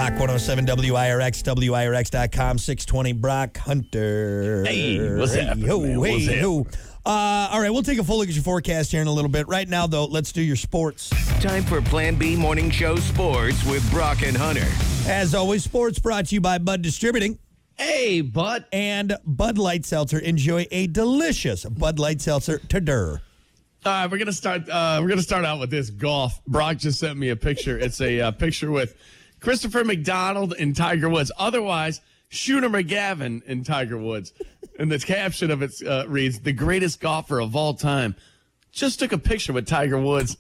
Rock 107 WIRX, WIRX.com, 620 Brock Hunter. Hey, what's happening, man? What's happening? All right, we'll take a full look at your forecast here in a little bit. Right now, though, let's do your sports. Time for Plan B Morning Show Sports with Brock and Hunter. As always, sports brought to you by Bud Distributing. Hey, Bud. And Bud Light Seltzer. Enjoy a delicious Bud Light Seltzer today. All right, we're gonna start out with this golf. Brock just sent me a picture. It's a picture with Christopher McDonald and Tiger Woods. Otherwise, Shooter McGavin and Tiger Woods. And the caption of it reads, "The greatest golfer of all time just took a picture with Tiger Woods."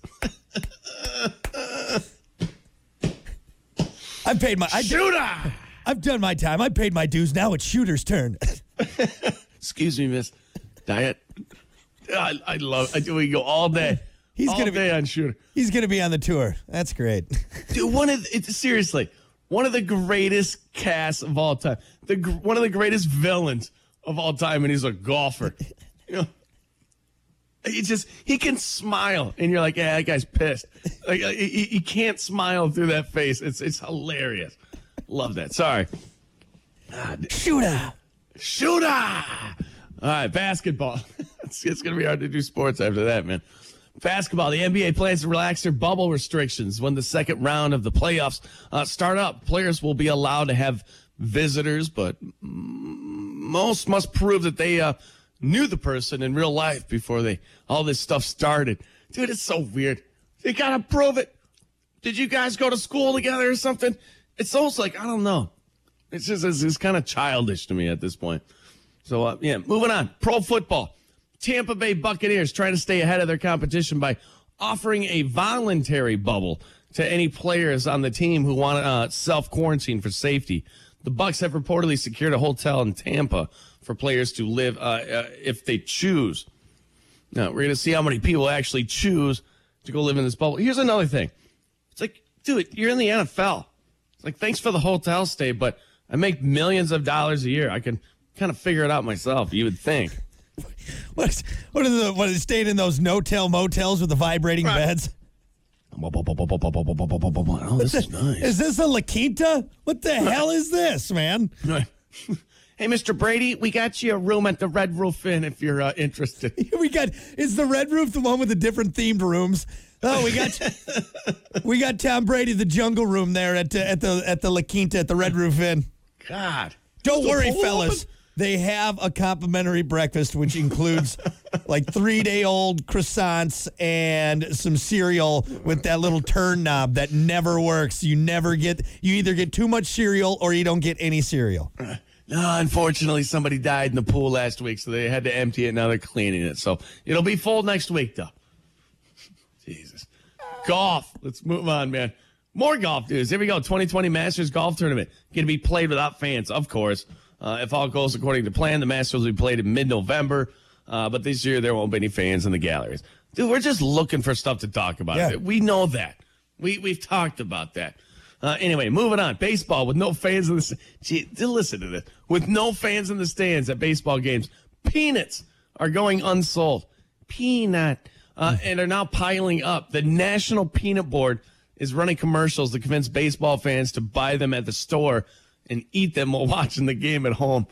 I've paid my Shooter. I've done my time. I paid my dues. Now it's Shooter's turn. Excuse me, Miss Diet. I love it. We go all day. He's all gonna day be on Shooter. He's gonna be on the tour. That's great. Dude, seriously, one of the greatest casts of all time. One of the greatest villains of all time, and he's a golfer. You know, he can smile, and you're like, yeah, that guy's pissed. Like he can't smile through that face. It's hilarious. Love that. Sorry. Shooter. All right, basketball. It's going to be hard to do sports after that, man. Basketball, the NBA plans to relax their bubble restrictions when the second round of the playoffs start up. Players will be allowed to have visitors, but most must prove that they knew the person in real life before all this stuff started. Dude, it's so weird. They got to prove it. Did you guys go to school together or something? It's almost like, I don't know. It's kind of childish to me at this point. So, moving on. Pro football. Tampa Bay Buccaneers trying to stay ahead of their competition by offering a voluntary bubble to any players on the team who want to self-quarantine for safety. The Bucs have reportedly secured a hotel in Tampa for players to live if they choose. Now, we're going to see how many people actually choose to go live in this bubble. Here's another thing. It's like, dude, you're in the NFL. It's like, thanks for the hotel stay, but I make millions of dollars a year. I can kind of figure it out myself, you would think. What is staying in those no-tell motels with the vibrating beds? Oh, this is nice. Is this a La Quinta? What the hell is this, man? Hey, Mr. Brady, we got you a room at the Red Roof Inn if you're interested. Is the Red Roof the one with the different themed rooms? Oh, we got Tom Brady, the jungle room there at the La Quinta at the Red Roof Inn. God. Don't worry, fellas. They have a complimentary breakfast, which includes like 3-day-old croissants and some cereal with that little turn knob that never works. You either get too much cereal or you don't get any cereal. No, unfortunately, somebody died in the pool last week, so they had to empty it. Now they're cleaning it. So it'll be full next week, though. Jesus. Golf. Let's move on, man. More golf news. Here we go. 2020 Masters Golf Tournament. Going to be played without fans, of course. If all goes according to plan, the Masters will be played in mid-November. But this year, there won't be any fans in the galleries. Dude, we're just looking for stuff to talk about. Yeah. We know that. We've talked about that. Anyway, moving on. Baseball with no fans in the listen to this. With no fans in the stands at baseball games, peanuts are going unsold. Peanut. And are now piling up. The National Peanut Board is running commercials to convince baseball fans to buy them at the store and eat them while watching the game at home.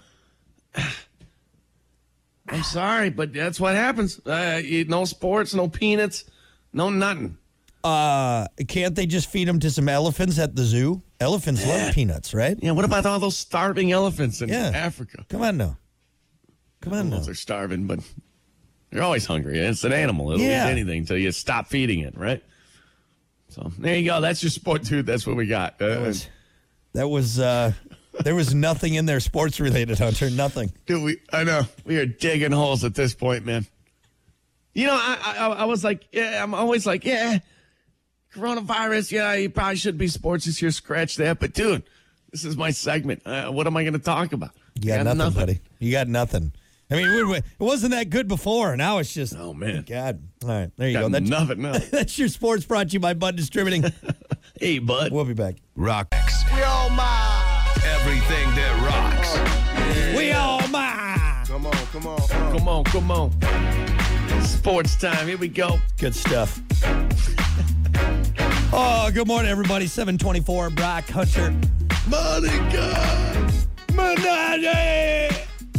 I'm sorry, but that's what happens. No sports, no peanuts, no nothing. Can't they just feed them to some elephants at the zoo? Elephants love peanuts, right? Yeah, what about all those starving elephants in Africa? Come on now. They're starving, but they're always hungry. It's an animal. It'll eat anything until you stop feeding it, right? So there you go. That's your sport, dude. That's what we got. There was nothing in there sports related, Hunter. Nothing. Dude, I know. We are digging holes at this point, man. You know, I was like, I'm always like, coronavirus, you probably shouldn't be sports this year. Scratch that. But, dude, this is my segment. What am I going to talk about? You got nothing, buddy. You got nothing. I mean, it wasn't that good before. Now it's just, oh, man. God. All right, there you go. That's nothing. No. That's your sports brought to you by Bud Distributing. Hey, Bud. We'll be back. Rock. Everything that rocks. Yeah. We all mine. Come on. Sports time. Here we go. Good stuff. Oh, Good morning, everybody. 724, Brock Hunter. Monica! Manati!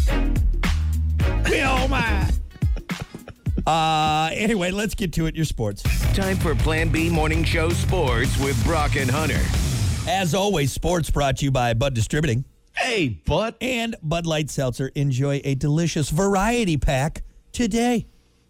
Oh, my. Anyway, let's get to it. Your sports. Time for Plan B Morning Show Sports with Brock and Hunter. As always, sports brought to you by Bud Distributing. Hey, bud. And Bud Light Seltzer. Enjoy a delicious variety pack today.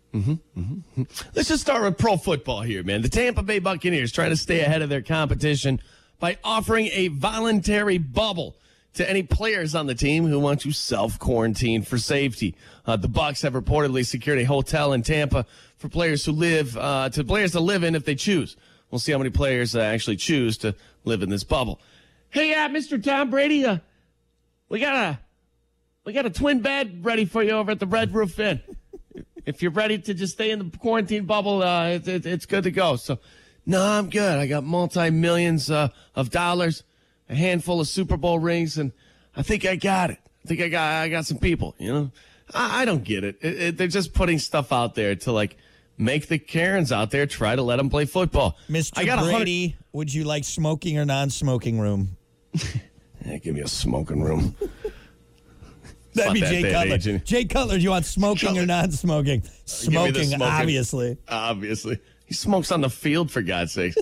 Let's just start with pro football here, man. The Tampa Bay Buccaneers trying to stay ahead of their competition by offering a voluntary bubble to any players on the team who want to self-quarantine for safety. The Bucs have reportedly secured a hotel in Tampa for players who live to live in if they choose. We'll see how many players actually choose to live in this bubble. Hey, Mr. Tom Brady, we got a twin bed ready for you over at the Red Roof Inn. If you're ready to just stay in the quarantine bubble, it's good to go. So, no, I'm good. I got multi-millions of dollars, a handful of Super Bowl rings, and I think I got it. I think I got some people, you know. I don't get it. They're just putting stuff out there to, like, make the Karens out there try to let them play football. Mr. Brady, would you like smoking or non-smoking room? Yeah, give me a smoking room. That'd be Not that Jay bad, Cutler. Agent. Jay Cutler, do you want smoking or non-smoking? Give me the Smoking, smoking. obviously. Obviously. He smokes on the field, for God's sake.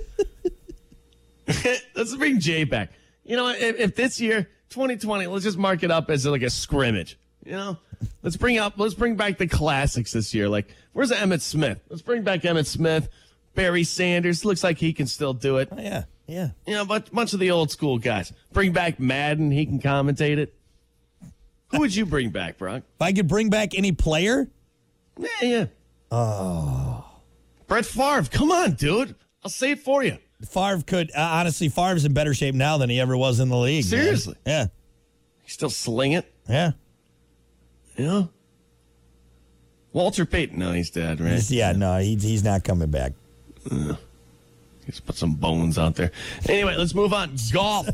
Let's bring Jay back. You know, if this year, 2020, let's just mark it up as like a scrimmage. You know, let's bring back the classics this year. Like, where's Emmitt Smith? Let's bring back Emmitt Smith. Barry Sanders looks like he can still do it. Oh, yeah. You know, but bunch of the old school guys. Bring back Madden. He can commentate it. Who would you bring back, Brock? If I could bring back any player? Yeah. Oh. Brett Favre. Come on, dude. I'll say it for you. Favre could. Honestly, Favre's in better shape now than he ever was in the league. Seriously? Man. He still sling it. Yeah. Yeah. Walter Payton. No, he's dead, right? He's not coming back. Just put some bones out there. Anyway, let's move on. Golf.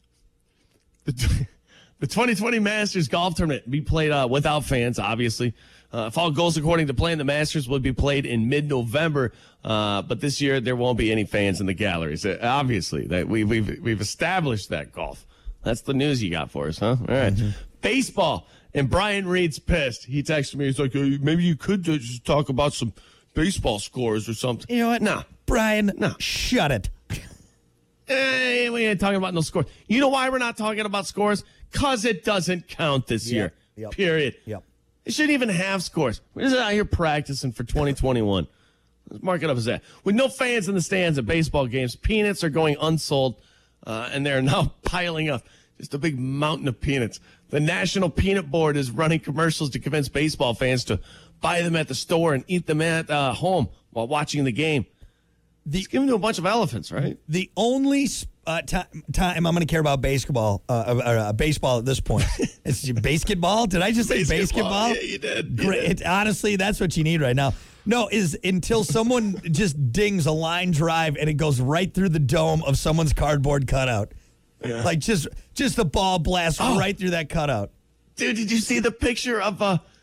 The 2020 Masters Golf Tournament will be played without fans, obviously. If all goes according to plan, the Masters will be played in mid-November. But this year, there won't be any fans in the galleries. Obviously, that we've established that, golf. That's the news you got for us, huh? All right. Mm-hmm. Baseball. And Brian Reed's pissed. He texted me. He's like, hey, maybe you could just talk about some baseball scores or something. You know what? No. Brian, No. shut it. Hey, we ain't talking about no scores. You know why we're not talking about scores? Because it doesn't count this year. Yep. Period. Yep. It shouldn't even have scores. We're just out here practicing for 2021. Let's mark it up as that. With no fans in the stands at baseball games, peanuts are going unsold, and they're now piling up. Just a big mountain of peanuts. The National Peanut Board is running commercials to convince baseball fans to buy them at the store and eat them at home while watching the game. It's given to a bunch of elephants, right? The only time I'm going to care about baseball at this point is basketball. Did I just say basketball? Yeah, you did. Great. Honestly, that's what you need right now. No, is until someone just dings a line drive and it goes right through the dome of someone's cardboard cutout. Yeah. Like just the ball blasts right through that cutout. Dude, did you see the picture of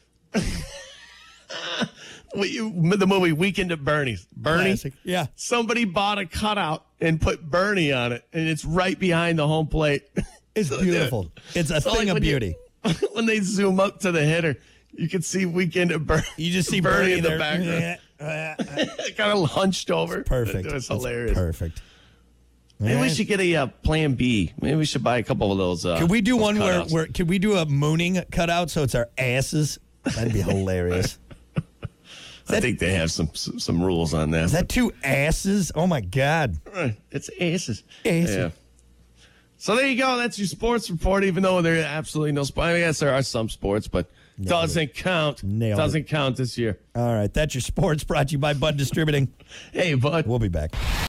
the movie Weekend at Bernie's? Bernie? Classic. Yeah. Somebody bought a cutout and put Bernie on it, and it's right behind the home plate. It's beautiful. It's a thing of beauty. When they zoom up to the hitter, you can see Weekend at Bernie. You just see Bernie in there. the background. Kind of hunched over. It's perfect. It was hilarious. Perfect. Maybe we should get a Plan B. Maybe we should buy a couple of those. Could we do one cutouts. where could we do a mooning cutout so it's our asses? That'd be hilarious. I think they have some rules on that. Is that two asses? Oh my God! It's asses. Asses. Yeah. So there you go. That's your sports report. Even though there are absolutely no sports. I guess there are some sports, but doesn't count. Doesn't count this year. All right, that's your sports brought to you by Bud Distributing. Hey, Bud. We'll be back.